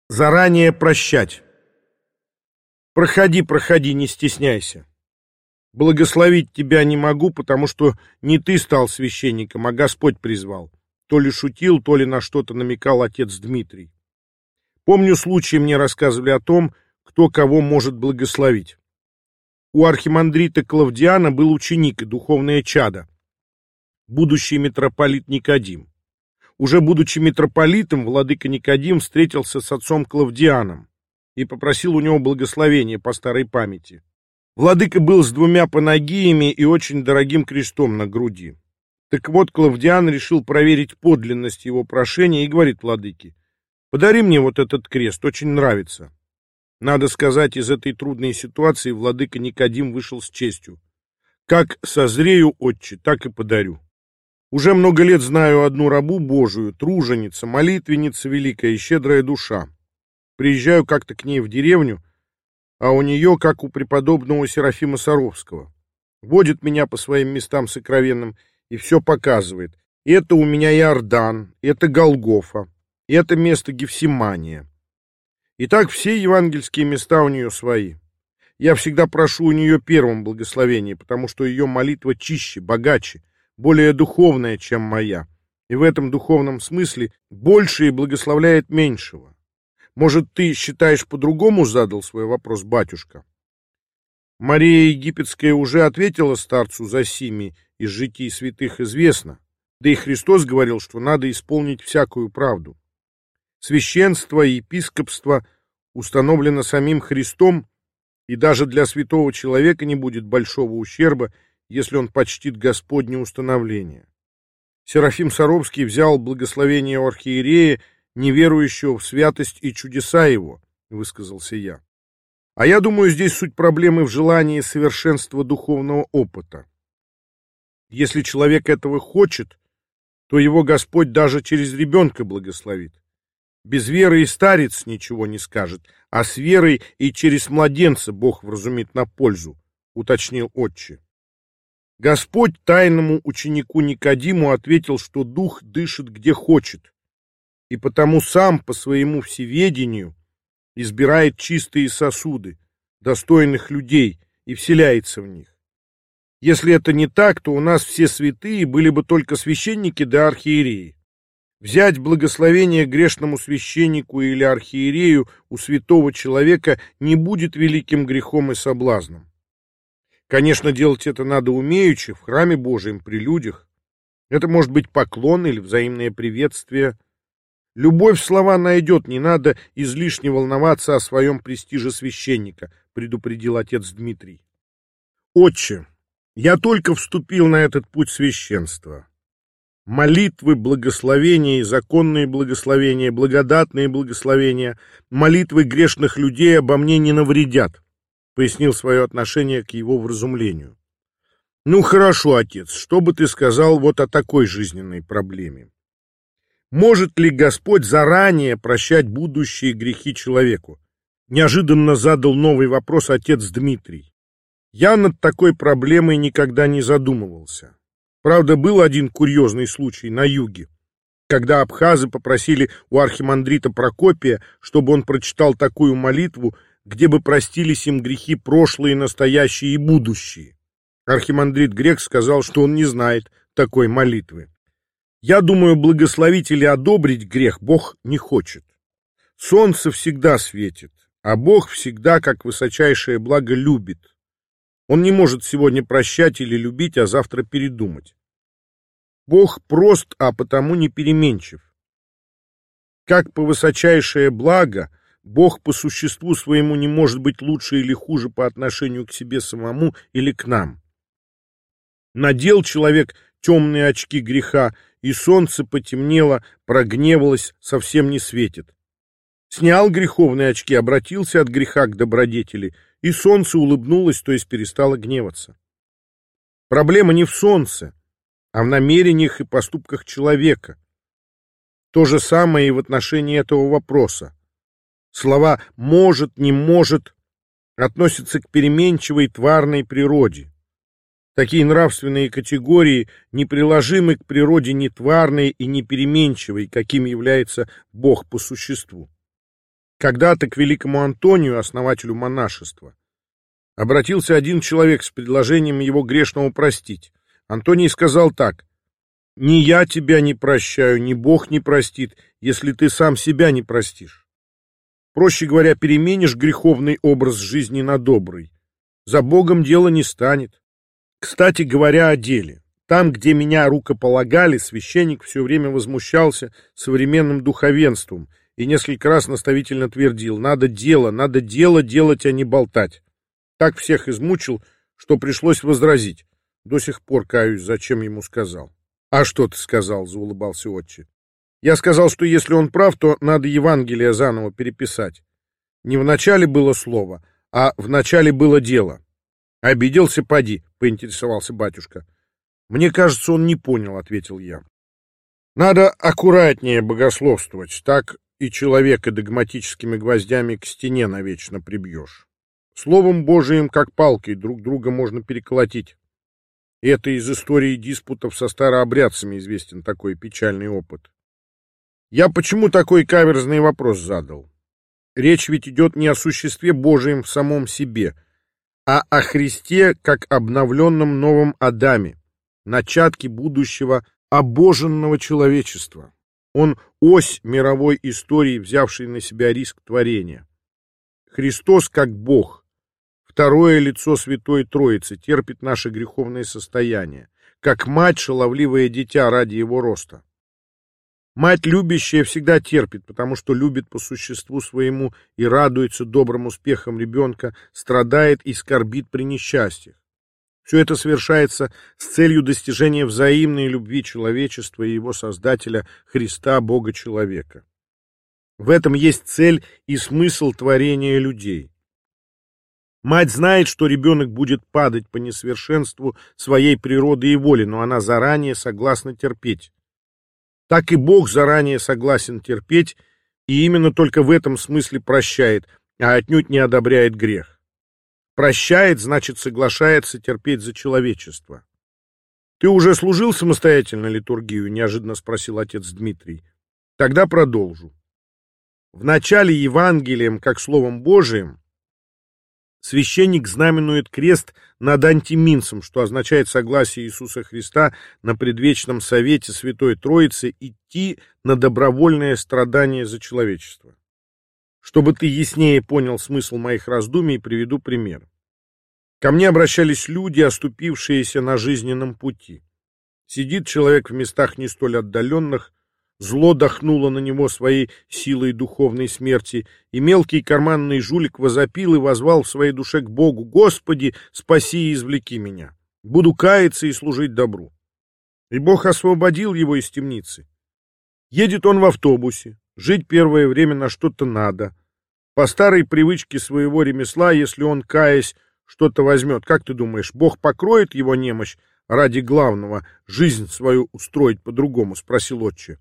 Заранее прощать. Проходи, проходи, не стесняйся. Благословить тебя не могу, потому что не ты стал священником, а Господь призвал. То ли шутил, то ли на что-то намекал отец Дмитрий. Помню, случаи мне рассказывали о том, кто кого может благословить. У архимандрита Клавдиана был ученик и духовное чадо, будущий митрополит Никодим. Уже будучи митрополитом, владыка Никодим встретился с отцом Клавдианом и попросил у него благословения по старой памяти. Владыка был с 2 панагиями и очень дорогим крестом на груди. Так вот, Клавдиан решил проверить подлинность его прошения и говорит владыке: «Подари мне вот этот крест, очень нравится». Надо сказать, из этой трудной ситуации владыка Никодим вышел с честью. «Как созрею, отче, так и подарю». Уже много лет знаю одну рабу Божию, труженица, молитвенница великая и щедрая душа. Приезжаю как-то к ней в деревню, а у нее, как у преподобного Серафима Саровского. Водит меня по своим местам сокровенным и все показывает. Это у меня Иордан, это Голгофа, это место Гефсимания. И так все евангельские места у нее свои. Я всегда прошу у нее первым благословения, потому что ее молитва чище, богаче, более духовная, чем моя, и в этом духовном смысле больше и благословляет меньшего. Может, ты считаешь, по-другому задал свой вопрос, батюшка? Мария Египетская уже ответила старцу Зосими, из житий святых известно, да и Христос говорил, что надо исполнить всякую правду. Священство и епископство установлено самим Христом, и даже для святого человека не будет большого ущерба, если он почтит Господне установление. Серафим Саровский взял благословение у архиерея, неверующего в святость и чудеса его, высказался я. А я думаю, здесь суть проблемы в желании совершенства духовного опыта. Если человек этого хочет, то его Господь даже через ребенка благословит. Без веры и старец ничего не скажет, а с верой и через младенца Бог вразумит на пользу, уточнил отче. Господь тайному ученику Никодиму ответил, что дух дышит где хочет, и потому сам по своему всеведению избирает чистые сосуды, достойных людей, и вселяется в них. Если это не так, то у нас все святые были бы только священники да архиереи. Взять благословение грешному священнику или архиерею у святого человека не будет великим грехом и соблазном. Конечно, делать это надо умеючи, в храме Божьем, при людях. Это может быть поклон или взаимное приветствие. Любовь слова найдет, не надо излишне волноваться о своем престиже священника, предупредил отец Дмитрий. Отче, я только вступил на этот путь священства. Молитвы, благословения и законные благословения, благодатные благословения, молитвы грешных людей обо мне не навредят, пояснил свое отношение к его вразумлению. Ну хорошо, отец, что бы ты сказал вот о такой жизненной проблеме? Может ли Господь заранее прощать будущие грехи человеку? Неожиданно задал новый вопрос отец Дмитрий. Я над такой проблемой никогда не задумывался. Правда, был один курьезный случай на юге, когда абхазы попросили у архимандрита Прокопия, чтобы он прочитал такую молитву, где бы простились им грехи прошлые, настоящие и будущие. Архимандрит Грек сказал, что он не знает такой молитвы. Я думаю, благословить или одобрить грех Бог не хочет. Солнце всегда светит, а Бог всегда, как высочайшее благо, любит. Он не может сегодня прощать или любить, а завтра передумать. Бог прост, а потому не переменчив. Как по высочайшее благо, Бог по существу своему не может быть лучше или хуже по отношению к себе самому или к нам. Надел человек темные очки греха, и солнце потемнело, прогневалось, совсем не светит. Снял греховные очки, обратился от греха к добродетели, и солнце улыбнулось, то есть перестало гневаться. Проблема не в солнце, а в намерениях и поступках человека. То же самое и в отношении этого вопроса. Слова «может», «не может» относятся к переменчивой тварной природе. Такие нравственные категории неприложимы к природе нетварной и непеременчивой, каким является Бог по существу. Когда-то к великому Антонию, основателю монашества, обратился один человек с предложением его грешного простить. Антоний сказал так: «Ни я тебя не прощаю, ни Бог не простит, если ты сам себя не простишь». Проще говоря, переменишь греховный образ жизни на добрый. За Богом дело не станет. Кстати говоря, о деле. Там, где меня рукополагали, священник все время возмущался современным духовенством и несколько раз наставительно твердил: надо дело делать, а не болтать. Так всех измучил, что пришлось возразить. До сих пор каюсь, зачем ему сказал. — А что ты сказал? — заулыбался отче. — Я сказал, что если он прав, то надо Евангелие заново переписать. Не в начале было слово, а в начале было дело. — Обиделся, поди, — поинтересовался батюшка. — Мне кажется, он не понял, — ответил я. — Надо аккуратнее богословствовать, так и человека догматическими гвоздями к стене навечно прибьешь. Словом Божиим, как палкой, друг друга можно переколотить. Это из истории диспутов со старообрядцами известен такой печальный опыт. Я почему такой каверзный вопрос задал? Речь ведь идет не о существе Божием в самом себе, а о Христе как обновленном новом Адаме, начатке будущего обоженного человечества. Он ось мировой истории, взявший на себя риск творения. Христос как Бог, второе лицо Святой Троицы, терпит наше греховное состояние, как мать шаловливое дитя ради его роста. Мать любящая всегда терпит, потому что любит по существу своему и радуется добрым успехам ребенка, страдает и скорбит при несчастьях. Все это совершается с целью достижения взаимной любви человечества и его Создателя Христа, Бога-человека. В этом есть цель и смысл творения людей. Мать знает, что ребенок будет падать по несовершенству своей природы и воли, но она заранее согласна терпеть. Так и Бог заранее согласен терпеть, и именно только в этом смысле прощает, а отнюдь не одобряет грех. Прощает, значит, соглашается терпеть за человечество. — Ты уже служил самостоятельно литургию? — неожиданно спросил отец Дмитрий. — Тогда продолжу. В начале Евангелием, как Словом Божиим, священник знаменует крест над антиминцем, что означает согласие Иисуса Христа на предвечном совете Святой Троицы идти на добровольное страдание за человечество. Чтобы ты яснее понял смысл моих раздумий, приведу пример. Ко мне обращались люди, оступившиеся на жизненном пути. Сидит человек в местах не столь отдаленных, зло дохнуло на него своей силой духовной смерти, и мелкий карманный жулик возопил и воззвал в своей душе к Богу: «Господи, спаси и извлеки меня! Буду каяться и служить добру». И Бог освободил его из темницы. Едет он в автобусе, жить первое время на что-то надо. По старой привычке своего ремесла, если он, каясь, что-то возьмет, как ты думаешь, Бог покроет его немощь ради главного — жизнь свою устроить по-другому? — спросил отче.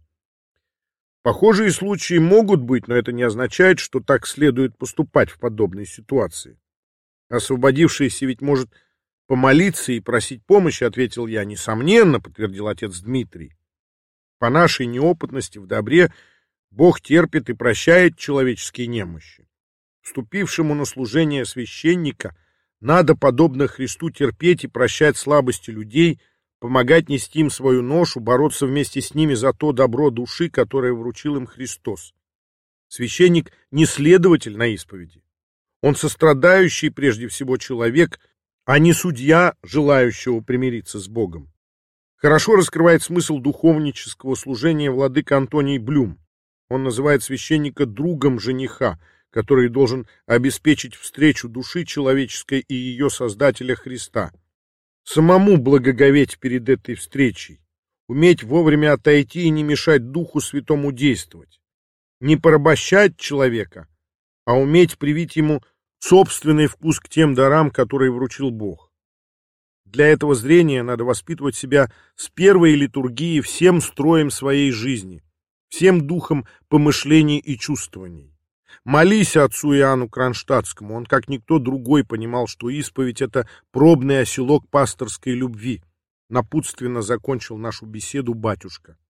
Похожие случаи могут быть, но это не означает, что так следует поступать в подобной ситуации. Освободившийся ведь может помолиться и просить помощи, — ответил я. — Несомненно, — подтвердил отец Дмитрий. По нашей неопытности в добре Бог терпит и прощает человеческие немощи. Вступившему на служение священника надо, подобно Христу, терпеть и прощать слабости людей, помогать нести им свою ношу, бороться вместе с ними за то добро души, которое вручил им Христос. Священник не следователь на исповеди. Он сострадающий прежде всего человек, а не судья, желающего примириться с Богом. Хорошо раскрывает смысл духовнического служения владыка Антоний Блюм. Он называет священника другом жениха, который должен обеспечить встречу души человеческой и ее Создателя Христа. Самому благоговеть перед этой встречей, уметь вовремя отойти и не мешать Духу Святому действовать. Не порабощать человека, а уметь привить ему собственный вкус к тем дарам, которые вручил Бог. Для этого зрения надо воспитывать себя с первой литургии всем строем своей жизни, всем духом помышлений и чувствований. Молись отцу Иоанну Кронштадтскому, он, как никто другой, понимал, что исповедь — это пробный оселок пасторской любви. Напутственно закончил нашу беседу батюшка.